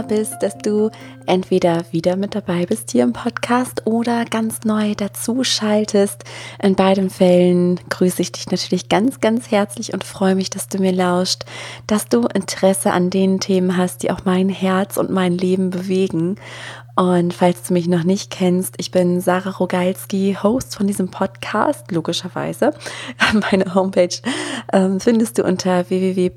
bist, dass du entweder wieder mit dabei bist hier im Podcast oder ganz neu dazu schaltest. In beiden Fällen grüße ich dich natürlich ganz, ganz herzlich und freue mich, dass du mir lauscht, dass du Interesse an den Themen hast, die auch mein Herz und mein Leben bewegen. Und falls du mich noch nicht kennst, ich bin Sarah Rogalski, Host von diesem Podcast, logischerweise. Meine Homepage findest du unter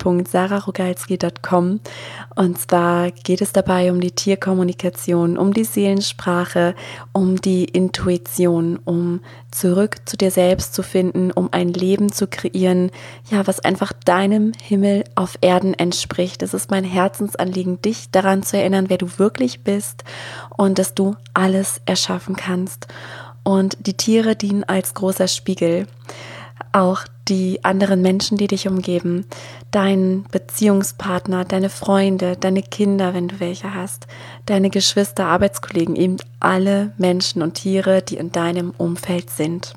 www.sarahrogalski.com. Und zwar geht es dabei um die Tierkommunikation, um die Seelensprache, um die Intuition, um zurück zu dir selbst zu finden, um ein Leben zu kreieren, ja, was einfach deinem Himmel auf Erden entspricht. Es ist mein Herzensanliegen, dich daran zu erinnern, wer du wirklich bist und dass du alles erschaffen kannst. Und die Tiere dienen als großer Spiegel. Auch die anderen Menschen, die dich umgeben, dein Beziehungspartner, deine Freunde, deine Kinder, wenn du welche hast, deine Geschwister, Arbeitskollegen, eben alle Menschen und Tiere, die in deinem Umfeld sind.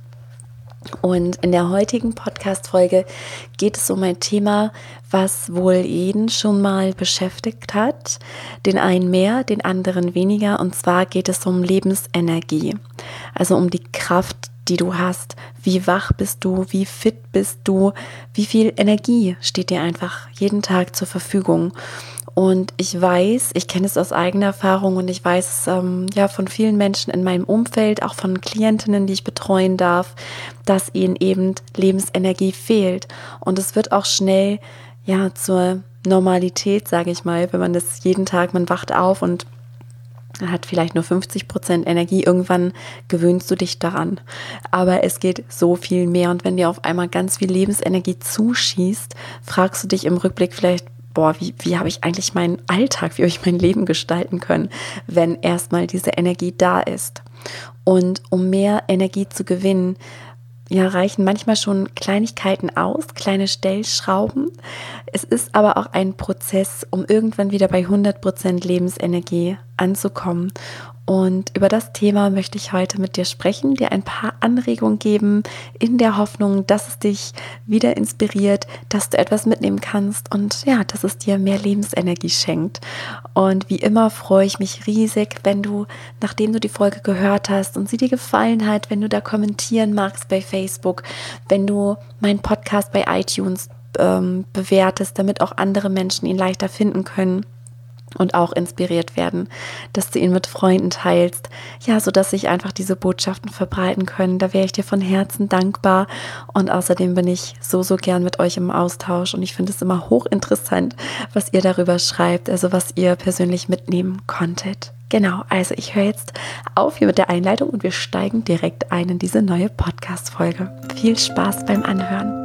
Und in der heutigen Podcast-Folge geht es um ein Thema, was wohl jeden schon mal beschäftigt hat. Den einen mehr, den anderen weniger. Und zwar geht es um Lebensenergie. Also um die Kraft, die du hast. Wie wach bist du? Wie fit bist du? Wie viel Energie steht dir einfach jeden Tag zur Verfügung? Und ich weiß, ich kenne es aus eigener Erfahrung und ich weiß von vielen Menschen in meinem Umfeld, auch von Klientinnen, die ich betreuen darf, dass ihnen eben Lebensenergie fehlt. Und es wird auch schnell zur Normalität, sage ich mal, wenn man das jeden Tag, man wacht auf und hat vielleicht nur 50% Energie, irgendwann gewöhnst du dich daran. Aber es geht so viel mehr und wenn dir auf einmal ganz viel Lebensenergie zuschießt, fragst du dich im Rückblick vielleicht, wie habe ich eigentlich meinen Alltag, wie habe ich mein Leben gestalten können, wenn erstmal diese Energie da ist. Und um mehr Energie zu gewinnen, reichen manchmal schon Kleinigkeiten aus, kleine Stellschrauben. Es ist aber auch ein Prozess, um irgendwann wieder bei 100% Lebensenergie anzukommen. Und über das Thema möchte ich heute mit dir sprechen, dir ein paar Anregungen geben, in der Hoffnung, dass es dich wieder inspiriert, dass du etwas mitnehmen kannst und dass es dir mehr Lebensenergie schenkt. Und wie immer freue ich mich riesig, wenn du, nachdem du die Folge gehört hast und sie dir gefallen hat, wenn du da kommentieren magst bei Facebook, wenn du meinen Podcast bei iTunes bewertest, damit auch andere Menschen ihn leichter finden können und auch inspiriert werden, dass du ihn mit Freunden teilst, sodass sich einfach diese Botschaften verbreiten können. Da wäre ich dir von Herzen dankbar und außerdem bin ich so gern mit euch im Austausch und ich finde es immer hochinteressant, was ihr darüber schreibt, also was ihr persönlich mitnehmen konntet. Genau, also ich höre jetzt auf hier mit der Einleitung und wir steigen direkt ein in diese neue Podcast-Folge. Viel Spaß beim Anhören.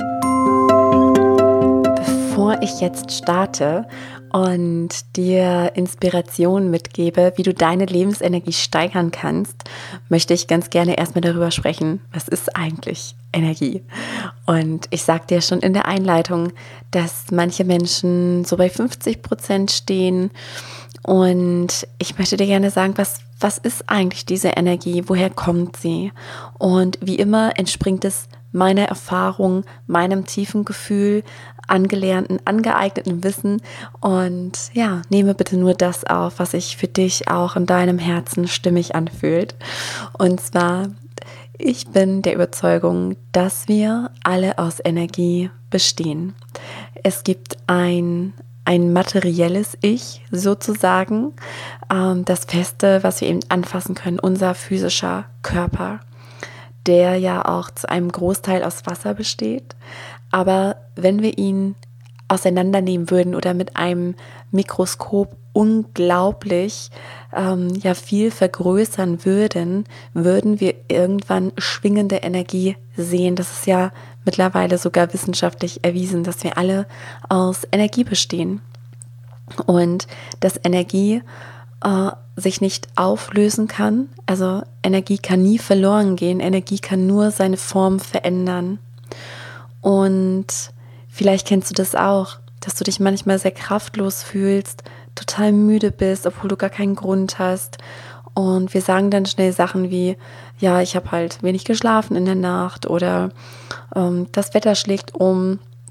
Bevor ich jetzt starte und dir Inspiration mitgebe, wie du deine Lebensenergie steigern kannst, möchte ich ganz gerne erstmal darüber sprechen, was ist eigentlich Energie? Und ich sagte ja schon in der Einleitung, dass manche Menschen so bei 50% stehen und ich möchte dir gerne sagen, was ist eigentlich diese Energie? Woher kommt sie? Und wie immer entspringt es meiner Erfahrung, meinem tiefen Gefühl, angelernten, angeeigneten Wissen und nehme bitte nur das auf, was sich für dich auch in deinem Herzen stimmig anfühlt. Und zwar, ich bin der Überzeugung, dass wir alle aus Energie bestehen. Es gibt ein materielles Ich sozusagen, das Feste, was wir eben anfassen können, unser physischer Körper, der ja auch zu einem Großteil aus Wasser besteht. Aber wenn wir ihn auseinandernehmen würden oder mit einem Mikroskop unglaublich viel vergrößern würden wir irgendwann schwingende Energie sehen. Das ist ja mittlerweile sogar wissenschaftlich erwiesen, dass wir alle aus Energie bestehen. Und dass Energie sich nicht auflösen kann. Also Energie kann nie verloren gehen. Energie kann nur seine Form verändern. Und vielleicht kennst du das auch, dass du dich manchmal sehr kraftlos fühlst, total müde bist, obwohl du gar keinen Grund hast. Und wir sagen dann schnell Sachen wie, ich habe halt wenig geschlafen in der Nacht oder das Wetter schlägt um.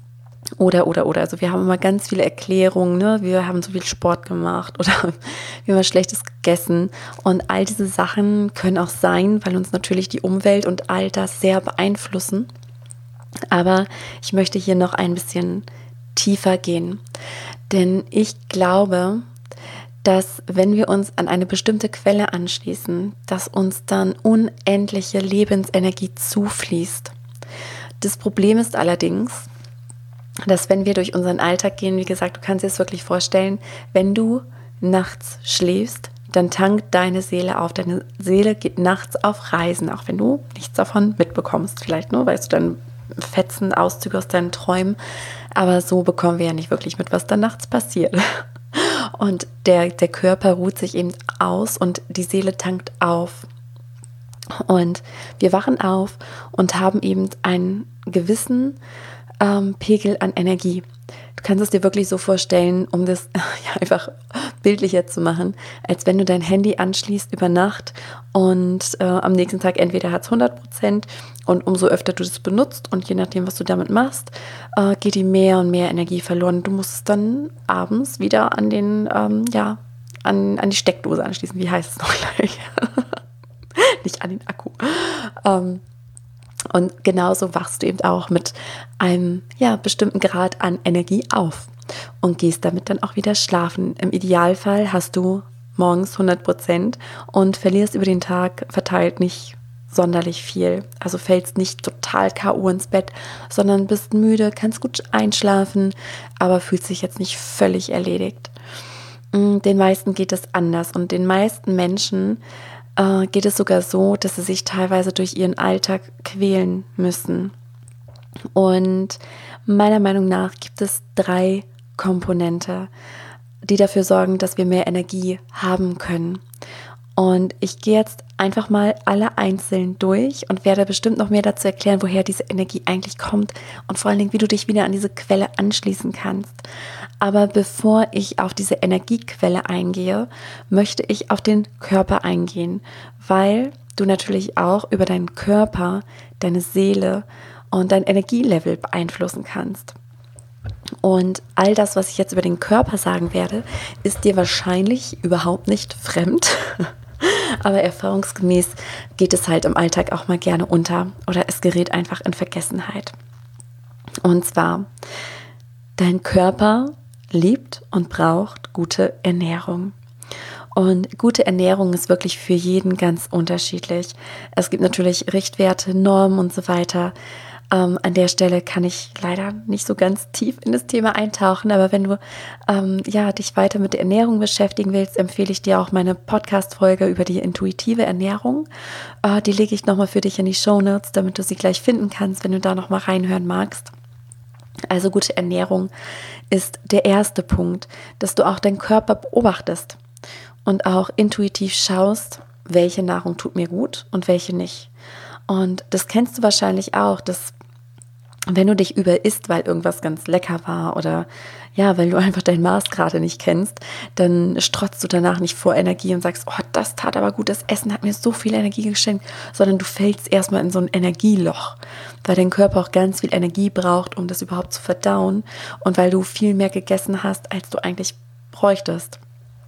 Oder. Also wir haben immer ganz viele Erklärungen, ne? Wir haben so viel Sport gemacht oder wir haben was Schlechtes gegessen. Und all diese Sachen können auch sein, weil uns natürlich die Umwelt und all das sehr beeinflussen. Aber ich möchte hier noch ein bisschen tiefer gehen. Denn ich glaube, dass wenn wir uns an eine bestimmte Quelle anschließen, dass uns dann unendliche Lebensenergie zufließt. Das Problem ist allerdings, dass wenn wir durch unseren Alltag gehen, wie gesagt, du kannst dir das wirklich vorstellen, wenn du nachts schläfst, dann tankt deine Seele auf. Deine Seele geht nachts auf Reisen, auch wenn du nichts davon mitbekommst. Vielleicht nur, weißt du, dann Fetzen, Auszüge aus deinen Träumen. Aber so bekommen wir ja nicht wirklich mit, was dann nachts passiert. Und der Körper ruht sich eben aus und die Seele tankt auf. Und wir wachen auf und haben eben einen gewissen Pegel an Energie. Du kannst es dir wirklich so vorstellen, um das ja, einfach bildlicher zu machen, als wenn du dein Handy anschließt über Nacht und am nächsten Tag entweder hat es 100% und umso öfter du das benutzt und je nachdem, was du damit machst, geht die mehr und mehr Energie verloren. Du musst es dann abends wieder an den, an die Steckdose anschließen. Wie heißt es noch gleich? Nicht an den Akku. Und genauso wachst du eben auch mit einem bestimmten Grad an Energie auf und gehst damit dann auch wieder schlafen. Im Idealfall hast du morgens 100% und verlierst über den Tag verteilt nicht sonderlich viel. Also fällst nicht total K.O. ins Bett, sondern bist müde, kannst gut einschlafen, aber fühlst dich jetzt nicht völlig erledigt. Den meisten geht es anders und den meisten Menschen geht es sogar so, dass sie sich teilweise durch ihren Alltag quälen müssen. Und meiner Meinung nach gibt es 3 Komponente, die dafür sorgen, dass wir mehr Energie haben können. Und ich gehe jetzt einfach mal alle einzeln durch und werde bestimmt noch mehr dazu erklären, woher diese Energie eigentlich kommt und vor allen Dingen, wie du dich wieder an diese Quelle anschließen kannst. Aber bevor ich auf diese Energiequelle eingehe, möchte ich auf den Körper eingehen, weil du natürlich auch über deinen Körper, deine Seele und dein Energielevel beeinflussen kannst. Und all das, was ich jetzt über den Körper sagen werde, ist dir wahrscheinlich überhaupt nicht fremd. Aber erfahrungsgemäß geht es halt im Alltag auch mal gerne unter oder es gerät einfach in Vergessenheit. Und zwar, dein Körper liebt und braucht gute Ernährung. Und gute Ernährung ist wirklich für jeden ganz unterschiedlich. Es gibt natürlich Richtwerte, Normen und so weiter. An der Stelle kann ich leider nicht so ganz tief in das Thema eintauchen, aber wenn du dich weiter mit der Ernährung beschäftigen willst, empfehle ich dir auch meine Podcast-Folge über die intuitive Ernährung. Die lege ich nochmal für dich in die Shownotes, damit du sie gleich finden kannst, wenn du da nochmal reinhören magst. Also gute Ernährung ist der erste Punkt, dass du auch deinen Körper beobachtest und auch intuitiv schaust, welche Nahrung tut mir gut und welche nicht. Und das kennst du wahrscheinlich auch, dass wenn du dich überisst, weil irgendwas ganz lecker war oder weil du einfach dein Maß gerade nicht kennst, dann strotzt du danach nicht vor Energie und sagst, oh, das tat aber gut, das Essen hat mir so viel Energie geschenkt, sondern du fällst erstmal in so ein Energieloch, weil dein Körper auch ganz viel Energie braucht, um das überhaupt zu verdauen und weil du viel mehr gegessen hast, als du eigentlich bräuchtest.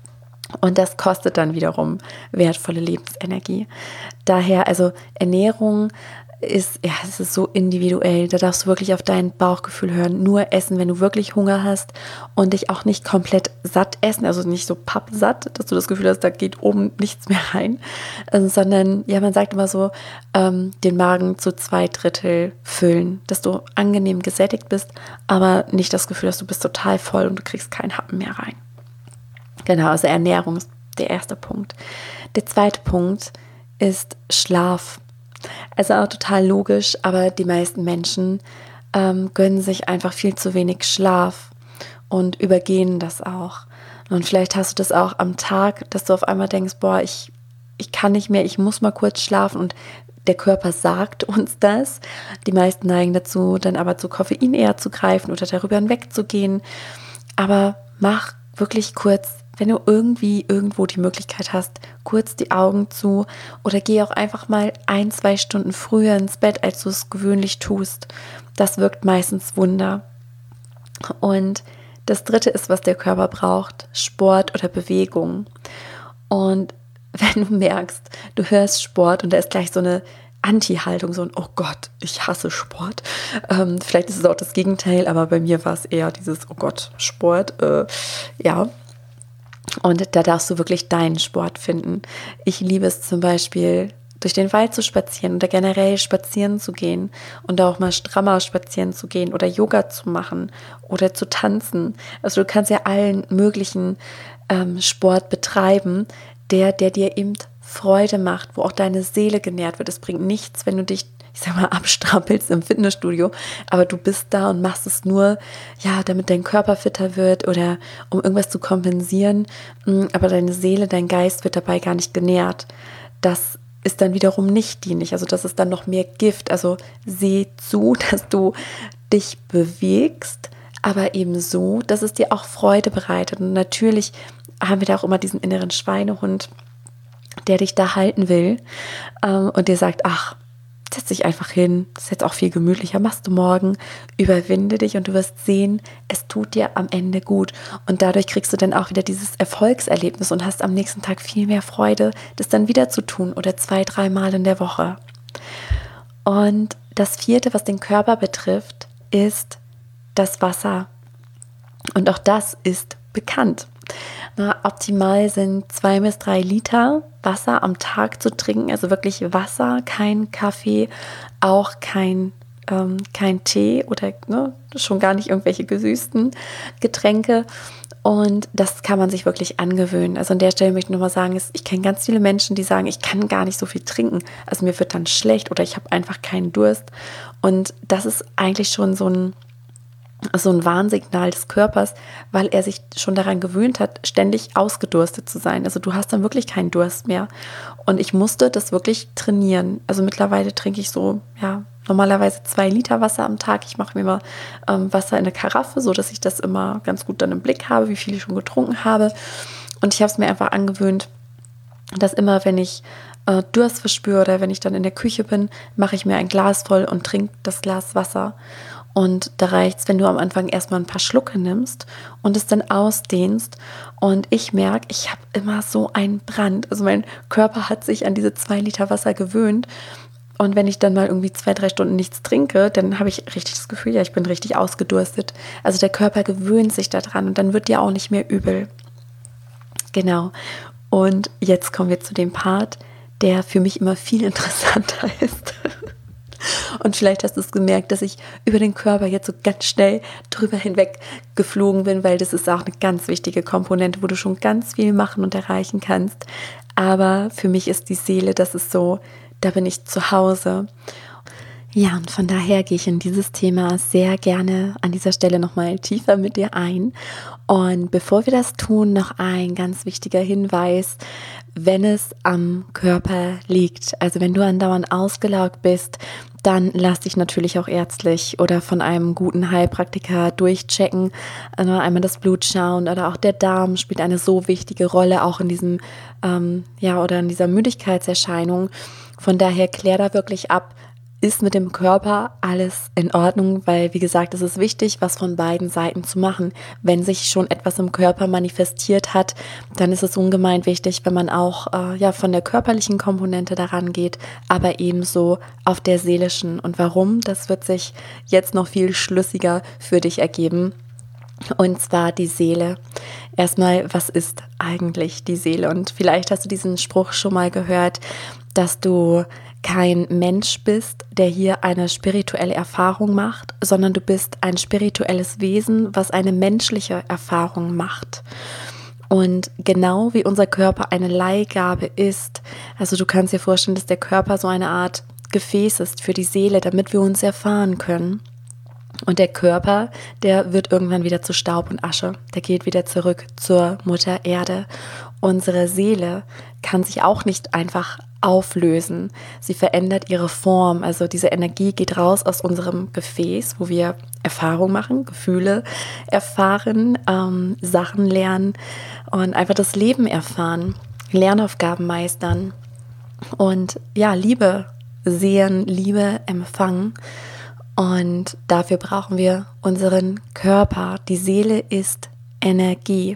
Und das kostet dann wiederum wertvolle Lebensenergie. Daher, also Ernährung es ist so individuell. Da darfst du wirklich auf dein Bauchgefühl hören. Nur essen, wenn du wirklich Hunger hast und dich auch nicht komplett satt essen, also nicht so pappsatt, dass du das Gefühl hast, da geht oben nichts mehr rein, sondern, man sagt immer so, den Magen zu 2/3 füllen, dass du angenehm gesättigt bist, aber nicht das Gefühl hast, du bist total voll und du kriegst keinen Happen mehr rein. Genau, also Ernährung ist der erste Punkt. Der zweite Punkt ist Schlaf. Also auch total logisch, aber die meisten Menschen gönnen sich einfach viel zu wenig Schlaf und übergehen das auch. Und vielleicht hast du das auch am Tag, dass du auf einmal denkst, boah, ich kann nicht mehr, ich muss mal kurz schlafen und der Körper sagt uns das. Die meisten neigen dazu, dann aber zu Koffein eher zu greifen oder darüber hinwegzugehen. Aber mach wirklich kurz, wenn du irgendwo die Möglichkeit hast, kurz die Augen zu oder geh auch einfach mal 1-2 Stunden früher ins Bett, als du es gewöhnlich tust. Das wirkt meistens Wunder. Und das dritte ist, was der Körper braucht, Sport oder Bewegung. Und wenn du merkst, du hörst Sport und da ist gleich so eine Anti-Haltung, so ein oh Gott, ich hasse Sport. Vielleicht ist es auch das Gegenteil, aber bei mir war es eher dieses oh Gott, Sport, ja. Und da darfst du wirklich deinen Sport finden. Ich liebe es zum Beispiel, durch den Wald zu spazieren oder generell spazieren zu gehen und auch mal strammer spazieren zu gehen oder Yoga zu machen oder zu tanzen. Also du kannst ja allen möglichen Sport betreiben, der dir eben Freude macht, wo auch deine Seele genährt wird. Es bringt nichts, wenn du dich, ich sag mal, abstrampelst im Fitnessstudio, aber du bist da und machst es nur, ja, damit dein Körper fitter wird oder um irgendwas zu kompensieren, aber deine Seele, dein Geist wird dabei gar nicht genährt. Das ist dann wiederum nicht dienlich, also das ist dann noch mehr Gift. Also seh zu, dass du dich bewegst, aber eben so, dass es dir auch Freude bereitet. Und natürlich haben wir da auch immer diesen inneren Schweinehund, der dich da halten will und dir sagt, ach, setz dich einfach hin, das ist jetzt auch viel gemütlicher, machst du morgen, überwinde dich und du wirst sehen, es tut dir am Ende gut und dadurch kriegst du dann auch wieder dieses Erfolgserlebnis und hast am nächsten Tag viel mehr Freude, das dann wieder zu tun oder 2-3 Mal in der Woche. Und das vierte, was den Körper betrifft, ist das Wasser und auch das ist bekannt. Optimal sind 2 bis 3 Liter Wasser am Tag zu trinken, also wirklich Wasser, kein Kaffee, auch kein Tee oder schon gar nicht irgendwelche gesüßten Getränke. Und das kann man sich wirklich angewöhnen. Also an der Stelle möchte ich nochmal sagen, ich kenne ganz viele Menschen, die sagen, ich kann gar nicht so viel trinken. Also mir wird dann schlecht oder ich habe einfach keinen Durst. Und das ist eigentlich schon so ein Warnsignal des Körpers, weil er sich schon daran gewöhnt hat, ständig ausgedurstet zu sein. Also du hast dann wirklich keinen Durst mehr. Und ich musste das wirklich trainieren. Also mittlerweile trinke ich so, ja, normalerweise 2 Liter Wasser am Tag. Ich mache mir immer Wasser in eine Karaffe, so dass ich das immer ganz gut dann im Blick habe, wie viel ich schon getrunken habe. Und ich habe es mir einfach angewöhnt, dass immer, wenn ich Durst verspüre oder wenn ich dann in der Küche bin, mache ich mir ein Glas voll und trinke das Glas Wasser. Und da reicht es, wenn du am Anfang erstmal ein paar Schlucke nimmst und es dann ausdehnst. Und ich merke, ich habe immer so einen Brand. Also mein Körper hat sich an diese 2 Liter Wasser gewöhnt. Und wenn ich dann mal irgendwie 2-3 Stunden nichts trinke, dann habe ich richtig das Gefühl, ja, ich bin richtig ausgedurstet. Also der Körper gewöhnt sich daran und dann wird dir auch nicht mehr übel. Genau. Und jetzt kommen wir zu dem Part, der für mich immer viel interessanter ist. Und vielleicht hast du es gemerkt, dass ich über den Körper jetzt so ganz schnell drüber hinweg geflogen bin, weil das ist auch eine ganz wichtige Komponente, wo du schon ganz viel machen und erreichen kannst. Aber für mich ist die Seele, das ist so, da bin ich zu Hause. Ja, und von daher gehe ich in dieses Thema sehr gerne an dieser Stelle nochmal tiefer mit dir ein. Und bevor wir das tun, noch ein ganz wichtiger Hinweis, wenn es am Körper liegt. Also wenn du andauernd ausgelaugt bist, dann lass dich natürlich auch ärztlich oder von einem guten Heilpraktiker durchchecken, einmal das Blut schauen oder auch der Darm spielt eine so wichtige Rolle, auch in diesem, oder in dieser Müdigkeitserscheinung. Von daher klär da wirklich ab, ist mit dem Körper alles in Ordnung, weil, wie gesagt, es ist wichtig, was von beiden Seiten zu machen. Wenn sich schon etwas im Körper manifestiert hat, dann ist es ungemein wichtig, wenn man auch von der körperlichen Komponente daran geht, aber ebenso auf der seelischen. Und warum? Das wird sich jetzt noch viel schlüssiger für dich ergeben. Und zwar die Seele. Erstmal, was ist eigentlich die Seele? Und vielleicht hast du diesen Spruch schon mal gehört, dass du kein Mensch bist, der hier eine spirituelle Erfahrung macht, sondern du bist ein spirituelles Wesen, was eine menschliche Erfahrung macht. Und genau wie unser Körper eine Leihgabe ist, also du kannst dir vorstellen, dass der Körper so eine Art Gefäß ist für die Seele, damit wir uns erfahren können. Und der Körper, der wird irgendwann wieder zu Staub und Asche. Der geht wieder zurück zur Mutter Erde. Unsere Seele kann sich auch nicht einfach auflösen. Sie verändert ihre Form. Also diese Energie geht raus aus unserem Gefäß, wo wir Erfahrung machen, Gefühle erfahren, Sachen lernen und einfach das Leben erfahren, Lernaufgaben meistern und ja, Liebe sehen, Liebe empfangen. Und dafür brauchen wir unseren Körper. Die Seele ist Energie.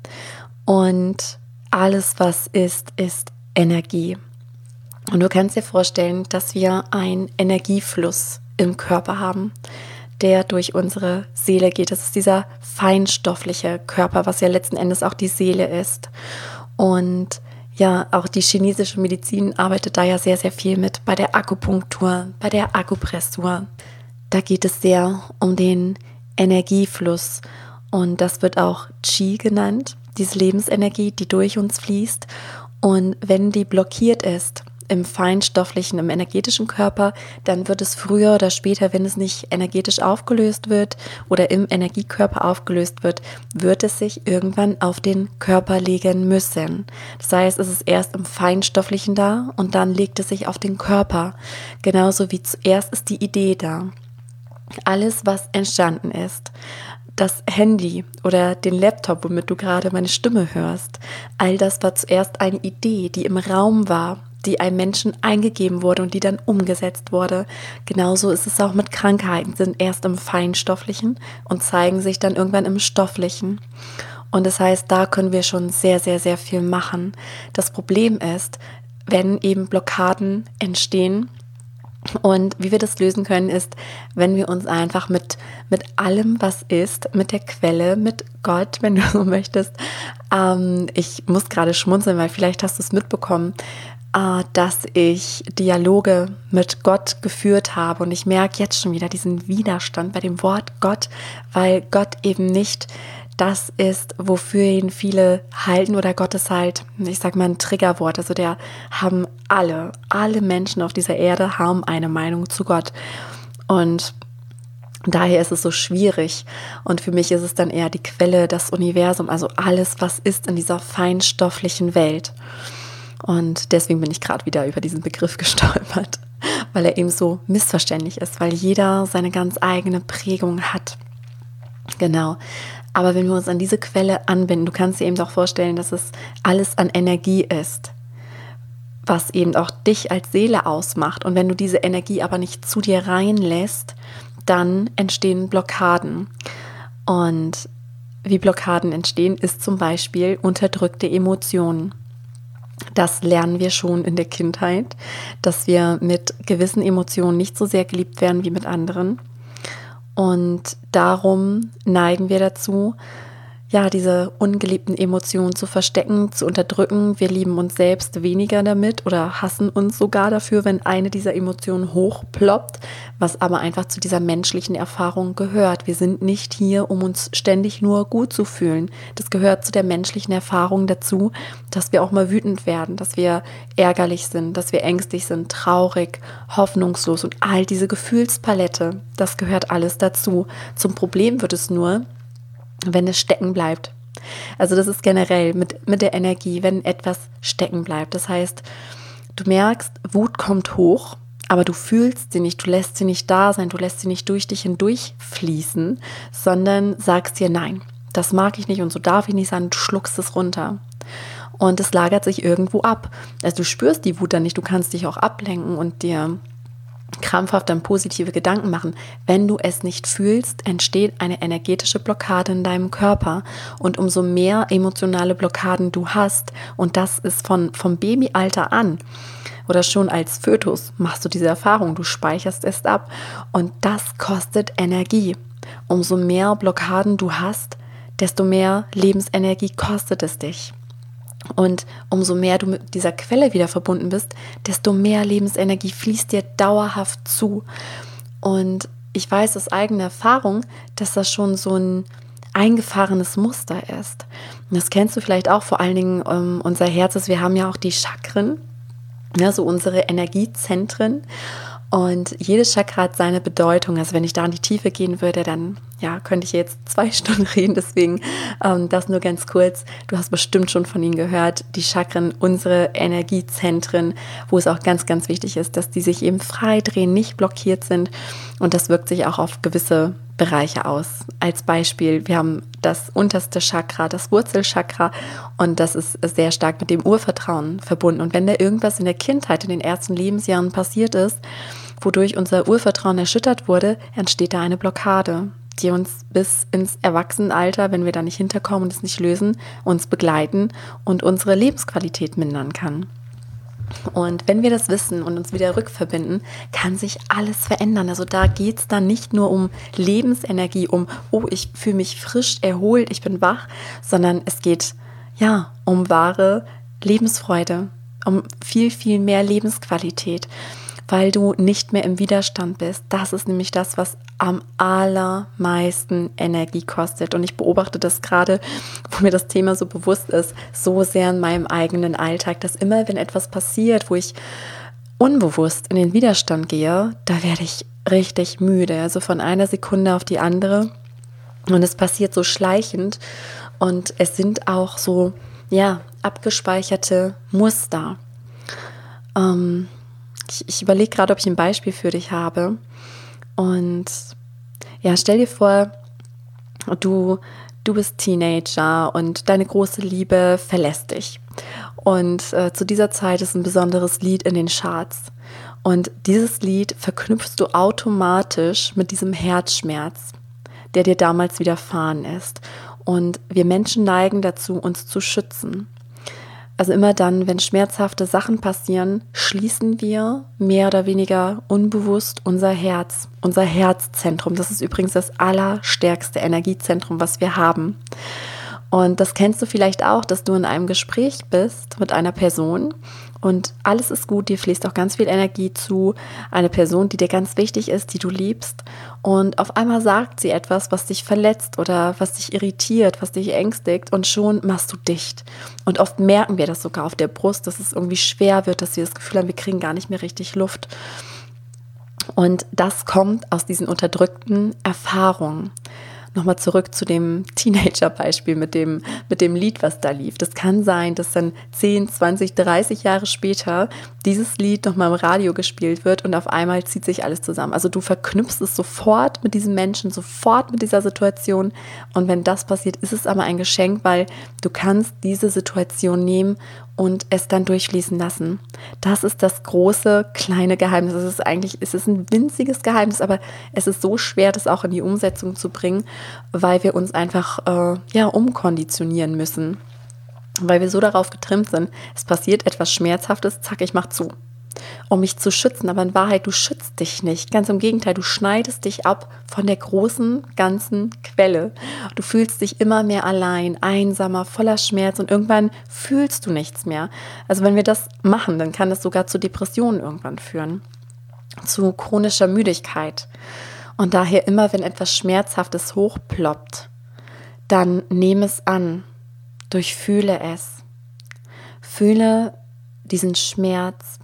Und alles, was ist Energie. Und du kannst dir vorstellen, dass wir einen Energiefluss im Körper haben, der durch unsere Seele geht. Das ist dieser feinstoffliche Körper, was ja letzten Endes auch die Seele ist. Und ja, auch die chinesische Medizin arbeitet da ja sehr, sehr viel mit, bei der Akupunktur, bei der Akupressur. Da geht es sehr um den Energiefluss und das wird auch Qi genannt, diese Lebensenergie, die durch uns fließt. Und wenn die blockiert ist im feinstofflichen, im energetischen Körper, dann wird es früher oder später, wenn es nicht energetisch aufgelöst wird oder im Energiekörper aufgelöst wird, wird es sich irgendwann auf den Körper legen müssen. Das heißt, es ist erst im Feinstofflichen da und dann legt es sich auf den Körper. Genauso wie zuerst ist die Idee da. Alles, was entstanden ist, das Handy oder den Laptop, womit du gerade meine Stimme hörst, all das war zuerst eine Idee, die im Raum war, die einem Menschen eingegeben wurde und die dann umgesetzt wurde. Genauso ist es auch mit Krankheiten, sind erst im Feinstofflichen und zeigen sich dann irgendwann im Stofflichen. Und das heißt, da können wir schon sehr, sehr, sehr viel machen. Das Problem ist, wenn eben Blockaden entstehen, und wie wir das lösen können, ist, wenn wir uns einfach mit allem, was ist, mit der Quelle, mit Gott, wenn du so möchtest. Ich muss gerade schmunzeln, weil vielleicht hast du es mitbekommen, dass ich Dialoge mit Gott geführt habe. Und ich merke jetzt schon wieder diesen Widerstand bei dem Wort Gott, weil Gott eben nicht das ist, wofür ihn viele halten, oder Gott ist halt, ich sag mal, ein Triggerwort. Also der haben alle Menschen auf dieser Erde haben eine Meinung zu Gott. Und daher ist es so schwierig. Und für mich ist es dann eher die Quelle, das Universum, also alles, was ist in dieser feinstofflichen Welt. Und deswegen bin ich gerade wieder über diesen Begriff gestolpert, weil er eben so missverständlich ist, weil jeder seine ganz eigene Prägung hat. Genau. Aber wenn wir uns an diese Quelle anbinden, du kannst dir eben auch vorstellen, dass es alles an Energie ist, was eben auch dich als Seele ausmacht. Und wenn du diese Energie aber nicht zu dir reinlässt, dann entstehen Blockaden. Und wie Blockaden entstehen, ist zum Beispiel unterdrückte Emotionen. Das lernen wir schon in der Kindheit, dass wir mit gewissen Emotionen nicht so sehr geliebt werden wie mit anderen. Und darum neigen wir dazu, ja, diese ungeliebten Emotionen zu verstecken, zu unterdrücken. Wir lieben uns selbst weniger damit oder hassen uns sogar dafür, wenn eine dieser Emotionen hochploppt, was aber einfach zu dieser menschlichen Erfahrung gehört. Wir sind nicht hier, um uns ständig nur gut zu fühlen. Das gehört zu der menschlichen Erfahrung dazu, dass wir auch mal wütend werden, dass wir ärgerlich sind, dass wir ängstlich sind, traurig, hoffnungslos und all diese Gefühlspalette, das gehört alles dazu. Zum Problem wird es nur, wenn es stecken bleibt. Also das ist generell mit der Energie, wenn etwas stecken bleibt. Das heißt, du merkst, Wut kommt hoch, aber du fühlst sie nicht, du lässt sie nicht da sein, du lässt sie nicht durch dich hindurch fließen, sondern sagst dir, nein, das mag ich nicht und so darf ich nicht sein, du schluckst es runter. Und es lagert sich irgendwo ab. Also du spürst die Wut dann nicht, du kannst dich auch ablenken und dir krampfhaft dann positive Gedanken machen. Wenn du es nicht fühlst, entsteht eine energetische Blockade in deinem Körper. Und umso mehr emotionale Blockaden du hast, und das ist vom Babyalter an oder schon als Fötus, machst du diese Erfahrung, du speicherst es ab und das kostet Energie. Umso mehr Blockaden du hast, desto mehr Lebensenergie kostet es dich. Und umso mehr du mit dieser Quelle wieder verbunden bist, desto mehr Lebensenergie fließt dir dauerhaft zu. Und ich weiß aus eigener Erfahrung, dass das schon so ein eingefahrenes Muster ist. Und das kennst du vielleicht auch, vor allen Dingen unser Herz. Wir haben ja auch die Chakren, ja, so unsere Energiezentren. Und jedes Chakra hat seine Bedeutung. Also wenn ich da in die Tiefe gehen würde, dann ja, könnte ich jetzt 2 Stunden reden. Deswegen das nur ganz kurz. Du hast bestimmt schon von ihnen gehört. Die Chakren, unsere Energiezentren, wo es auch ganz, ganz wichtig ist, dass die sich eben frei drehen, nicht blockiert sind. Und das wirkt sich auch auf gewisse Bereiche aus. Als Beispiel, wir haben das unterste Chakra, das Wurzelchakra, und das ist sehr stark mit dem Urvertrauen verbunden. Und wenn da irgendwas in der Kindheit, in den ersten Lebensjahren passiert ist, wodurch unser Urvertrauen erschüttert wurde, entsteht da eine Blockade, die uns bis ins Erwachsenenalter, wenn wir da nicht hinterkommen und es nicht lösen, uns begleiten und unsere Lebensqualität mindern kann. Und wenn wir das wissen und uns wieder rückverbinden, kann sich alles verändern. Also da geht es dann nicht nur um Lebensenergie, oh, ich fühle mich frisch, erholt, ich bin wach, sondern es geht um wahre Lebensfreude, um viel, viel mehr Lebensqualität, weil du nicht mehr im Widerstand bist. Das ist nämlich das, was am allermeisten Energie kostet. Und ich beobachte das gerade, wo mir das Thema so bewusst ist, so sehr in meinem eigenen Alltag, dass immer, wenn etwas passiert, wo ich unbewusst in den Widerstand gehe, da werde ich richtig müde. Also von einer Sekunde auf die andere. Und es passiert so schleichend. Und es sind auch so, abgespeicherte Muster. Ich überlege gerade, ob ich ein Beispiel für dich habe. Und stell dir vor, du bist Teenager und deine große Liebe verlässt dich. Und zu dieser Zeit ist ein besonderes Lied in den Charts. Und dieses Lied verknüpfst du automatisch mit diesem Herzschmerz, der dir damals widerfahren ist. Und wir Menschen neigen dazu, uns zu schützen. Also immer dann, wenn schmerzhafte Sachen passieren, schließen wir mehr oder weniger unbewusst unser Herzzentrum. Das ist übrigens das allerstärkste Energiezentrum, was wir haben. Und das kennst du vielleicht auch, dass du in einem Gespräch bist mit einer Person und alles ist gut, dir fließt auch ganz viel Energie zu, eine Person, die dir ganz wichtig ist, die du liebst, und auf einmal sagt sie etwas, was dich verletzt oder was dich irritiert, was dich ängstigt, und schon machst du dicht. Und oft merken wir das sogar auf der Brust, dass es irgendwie schwer wird, dass wir das Gefühl haben, wir kriegen gar nicht mehr richtig Luft. Und das kommt aus diesen unterdrückten Erfahrungen. Nochmal zurück zu dem Teenager-Beispiel mit dem Lied, was da lief. Das kann sein, dass dann 10, 20, 30 Jahre später dieses Lied nochmal im Radio gespielt wird und auf einmal zieht sich alles zusammen. Also du verknüpfst es sofort mit diesem Menschen, sofort mit dieser Situation. Und wenn das passiert, ist es aber ein Geschenk, weil du kannst diese Situation nehmen und es dann durchfließen lassen. Das ist das große, kleine Geheimnis. Es ist ein winziges Geheimnis, aber es ist so schwer, das auch in die Umsetzung zu bringen, weil wir uns einfach umkonditionieren müssen. Weil wir so darauf getrimmt sind, es passiert etwas Schmerzhaftes, zack, ich mach zu. Um mich zu schützen, aber in Wahrheit, du schützt dich nicht. Ganz im Gegenteil, du schneidest dich ab von der großen, ganzen Quelle. Du fühlst dich immer mehr allein, einsamer, voller Schmerz und irgendwann fühlst du nichts mehr. Also wenn wir das machen, dann kann das sogar zu Depressionen irgendwann führen, zu chronischer Müdigkeit. Und daher immer, wenn etwas Schmerzhaftes hochploppt, dann nehme es an, durchfühle es. Fühle diesen Schmerz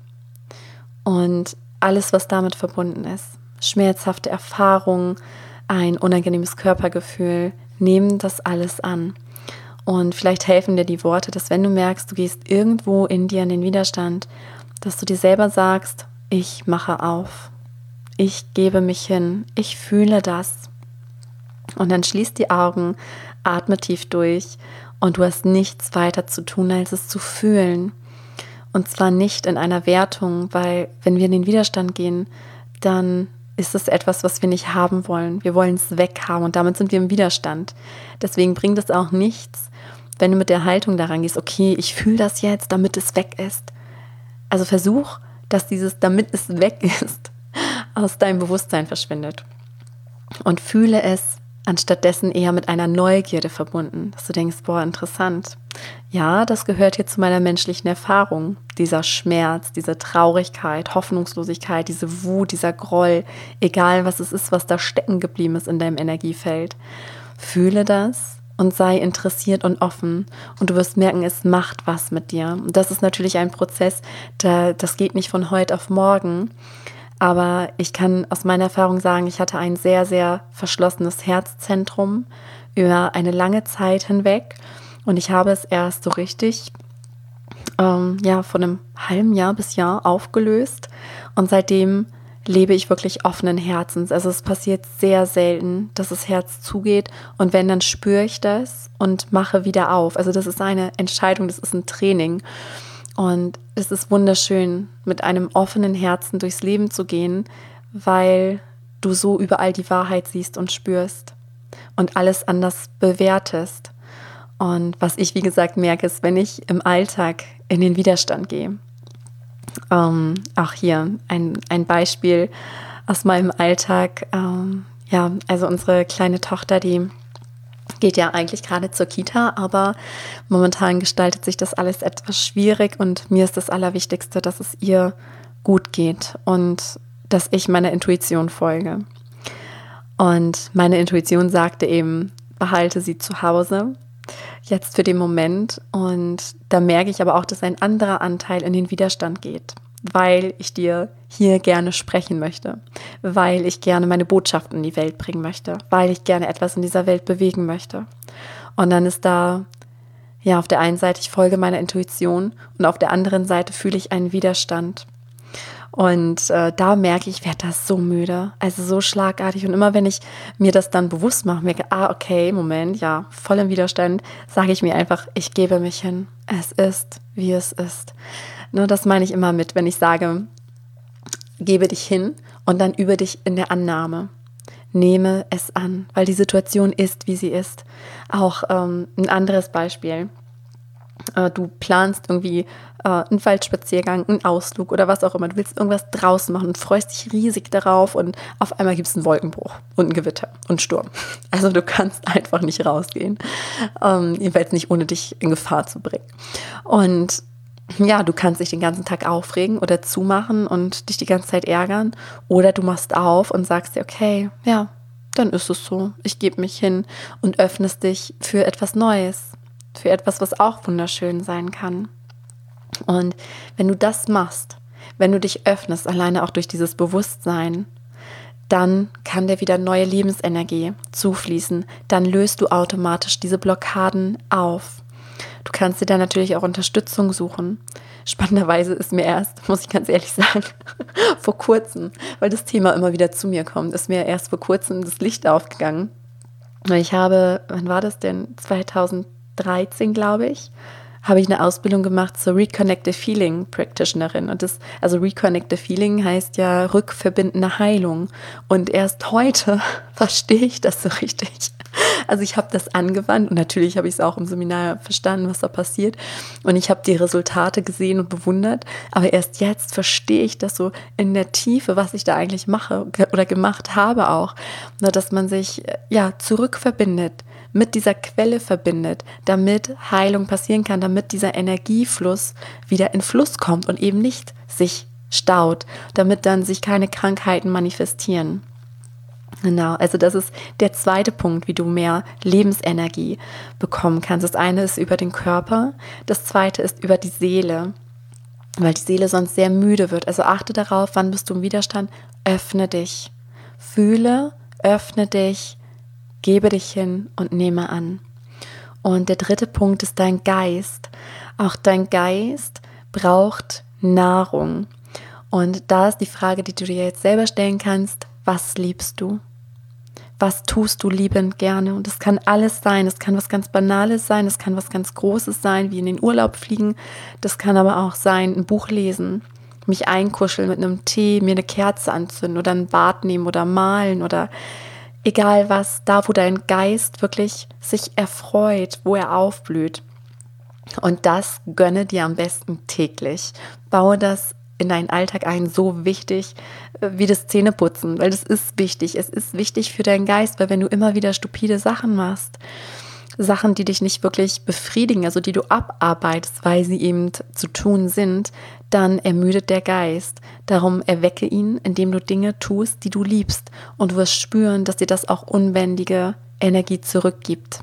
und alles, was damit verbunden ist. Schmerzhafte Erfahrungen, ein unangenehmes Körpergefühl, nehmen das alles an. Und vielleicht helfen dir die Worte, dass wenn du merkst, du gehst irgendwo in dir in den Widerstand, dass du dir selber sagst, ich mache auf. Ich gebe mich hin. Ich fühle das. Und dann schließ die Augen, atme tief durch und du hast nichts weiter zu tun, als es zu fühlen. Und zwar nicht in einer Wertung, weil wenn wir in den Widerstand gehen, dann ist es etwas, was wir nicht haben wollen. Wir wollen es weghaben und damit sind wir im Widerstand. Deswegen bringt es auch nichts, wenn du mit der Haltung daran gehst, okay, ich fühle das jetzt, damit es weg ist. Also versuch, dass dieses, damit es weg ist, aus deinem Bewusstsein verschwindet. Und fühle es anstattdessen eher mit einer Neugierde verbunden, dass du denkst, boah, interessant. Ja, das gehört hier zu meiner menschlichen Erfahrung. Dieser Schmerz, diese Traurigkeit, Hoffnungslosigkeit, diese Wut, dieser Groll, egal was es ist, was da stecken geblieben ist in deinem Energiefeld. Fühle das und sei interessiert und offen und du wirst merken, es macht was mit dir. Und das ist natürlich ein Prozess, das geht nicht von heute auf morgen. Aber ich kann aus meiner Erfahrung sagen, ich hatte ein sehr, sehr verschlossenes Herzzentrum über eine lange Zeit hinweg. Und ich habe es erst so richtig, von einem halben Jahr bis Jahr aufgelöst. Und seitdem lebe ich wirklich offenen Herzens. Also es passiert sehr selten, dass das Herz zugeht. Und wenn, dann spüre ich das und mache wieder auf. Also das ist eine Entscheidung, das ist ein Training. Und es ist wunderschön, mit einem offenen Herzen durchs Leben zu gehen, weil du so überall die Wahrheit siehst und spürst und alles anders bewertest. Und was ich, wie gesagt, merke, ist, wenn ich im Alltag in den Widerstand gehe. Auch hier ein Beispiel aus meinem Alltag. Also unsere kleine Tochter, die geht ja eigentlich gerade zur Kita, aber momentan gestaltet sich das alles etwas schwierig und mir ist das Allerwichtigste, dass es ihr gut geht und dass ich meiner Intuition folge. Und meine Intuition sagte eben, behalte sie zu Hause, jetzt für den Moment. Und da merke ich aber auch, dass ein anderer Anteil in den Widerstand geht, weil ich dir hier gerne sprechen möchte, weil ich gerne meine Botschaften in die Welt bringen möchte, weil ich gerne etwas in dieser Welt bewegen möchte. Und dann ist da, auf der einen Seite, ich folge meiner Intuition und auf der anderen Seite fühle ich einen Widerstand. Und da merke ich, ich werde das so müde, also so schlagartig. Und immer wenn ich mir das dann bewusst mache, merke, okay, Moment, voll im Widerstand, sage ich mir einfach, ich gebe mich hin. Es ist, wie es ist. Nur das meine ich immer mit, wenn ich sage, gebe dich hin und dann übe dich in der Annahme. Nehme es an, weil die Situation ist, wie sie ist. Auch ein anderes Beispiel. Du planst irgendwie einen Waldspaziergang, einen Ausflug oder was auch immer. Du willst irgendwas draußen machen und freust dich riesig darauf und auf einmal gibt es einen Wolkenbruch und ein Gewitter und Sturm. Also du kannst einfach nicht rausgehen, jedenfalls nicht, ohne dich in Gefahr zu bringen. Und du kannst dich den ganzen Tag aufregen oder zumachen und dich die ganze Zeit ärgern oder du machst auf und sagst dir, okay, dann ist es so. Ich gebe mich hin und öffnest dich für etwas Neues. Für etwas, was auch wunderschön sein kann. Und wenn du das machst, wenn du dich öffnest, alleine auch durch dieses Bewusstsein, dann kann dir wieder neue Lebensenergie zufließen. Dann löst du automatisch diese Blockaden auf. Du kannst dir dann natürlich auch Unterstützung suchen. Spannenderweise ist mir erst, muss ich ganz ehrlich sagen, vor kurzem, weil das Thema immer wieder zu mir kommt, ist mir erst vor kurzem das Licht aufgegangen. Ich habe, wann war das denn? 2013, glaube ich, habe ich eine Ausbildung gemacht zur Reconnective Healing Practitionerin. Und also Reconnective Healing heißt ja rückverbindende Heilung. Und erst heute verstehe ich das so richtig. Also ich habe das angewandt und natürlich habe ich es auch im Seminar verstanden, was da passiert. Und ich habe die Resultate gesehen und bewundert. Aber erst jetzt verstehe ich das so in der Tiefe, was ich da eigentlich mache oder gemacht habe auch. Dass man sich zurückverbindet, mit dieser Quelle verbindet, damit Heilung passieren kann, damit dieser Energiefluss wieder in Fluss kommt und eben nicht sich staut, damit dann sich keine Krankheiten manifestieren. Genau, also das ist der zweite Punkt, wie du mehr Lebensenergie bekommen kannst. Das eine ist über den Körper, das zweite ist über die Seele, weil die Seele sonst sehr müde wird. Also achte darauf, wann bist du im Widerstand, öffne dich, fühle, öffne dich, gebe dich hin und nehme an. Und der dritte Punkt ist dein Geist. Auch dein Geist braucht Nahrung. Und da ist die Frage, die du dir jetzt selber stellen kannst, was liebst du? Was tust du liebend gerne? Und das kann alles sein. Es kann was ganz Banales sein, es kann was ganz Großes sein, wie in den Urlaub fliegen. Das kann aber auch sein, ein Buch lesen, mich einkuscheln mit einem Tee, mir eine Kerze anzünden oder ein Bad nehmen oder malen oder egal was, da wo dein Geist wirklich sich erfreut, wo er aufblüht. Und das gönne dir am besten täglich. Baue das in deinen Alltag ein, so wichtig wie das Zähneputzen, weil das ist wichtig. Es ist wichtig für deinen Geist, weil wenn du immer wieder stupide Sachen machst, Sachen, die dich nicht wirklich befriedigen, also die du abarbeitest, weil sie eben zu tun sind, dann ermüdet der Geist. Darum erwecke ihn, indem du Dinge tust, die du liebst. Und du wirst spüren, dass dir das auch unbändige Energie zurückgibt.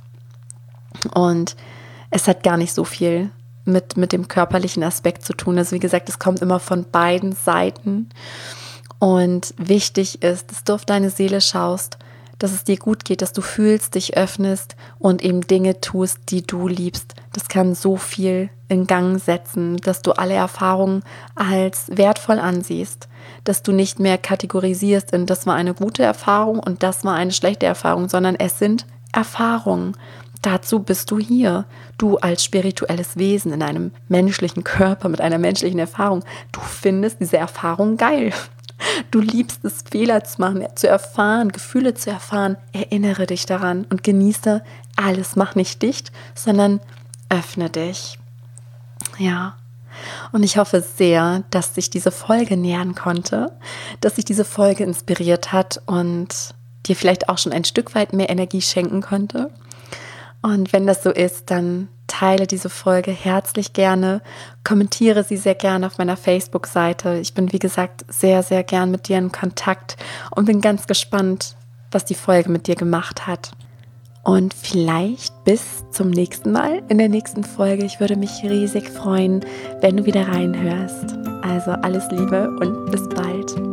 Und es hat gar nicht so viel mit dem körperlichen Aspekt zu tun. Also wie gesagt, es kommt immer von beiden Seiten. Und wichtig ist, dass du auf deine Seele schaust, dass es dir gut geht, dass du fühlst, dich öffnest und eben Dinge tust, die du liebst. Das kann so viel in Gang setzen, dass du alle Erfahrungen als wertvoll ansiehst, dass du nicht mehr kategorisierst in das war eine gute Erfahrung und das war eine schlechte Erfahrung, sondern es sind Erfahrungen. Dazu bist du hier, du als spirituelles Wesen in einem menschlichen Körper mit einer menschlichen Erfahrung. Du findest diese Erfahrung geil. Du liebst es, Fehler zu machen, zu erfahren, Gefühle zu erfahren. Erinnere dich daran und genieße alles. Mach nicht dicht, sondern öffne dich. Ja. Und ich hoffe sehr, dass sich diese Folge nähern konnte, dass sich diese Folge inspiriert hat und dir vielleicht auch schon ein Stück weit mehr Energie schenken konnte. Und wenn das so ist, dann teile diese Folge herzlich gerne, kommentiere sie sehr gerne auf meiner Facebook-Seite. Ich bin, wie gesagt, sehr, sehr gern mit dir in Kontakt und bin ganz gespannt, was die Folge mit dir gemacht hat. Und vielleicht bis zum nächsten Mal in der nächsten Folge. Ich würde mich riesig freuen, wenn du wieder reinhörst. Also alles Liebe und bis bald.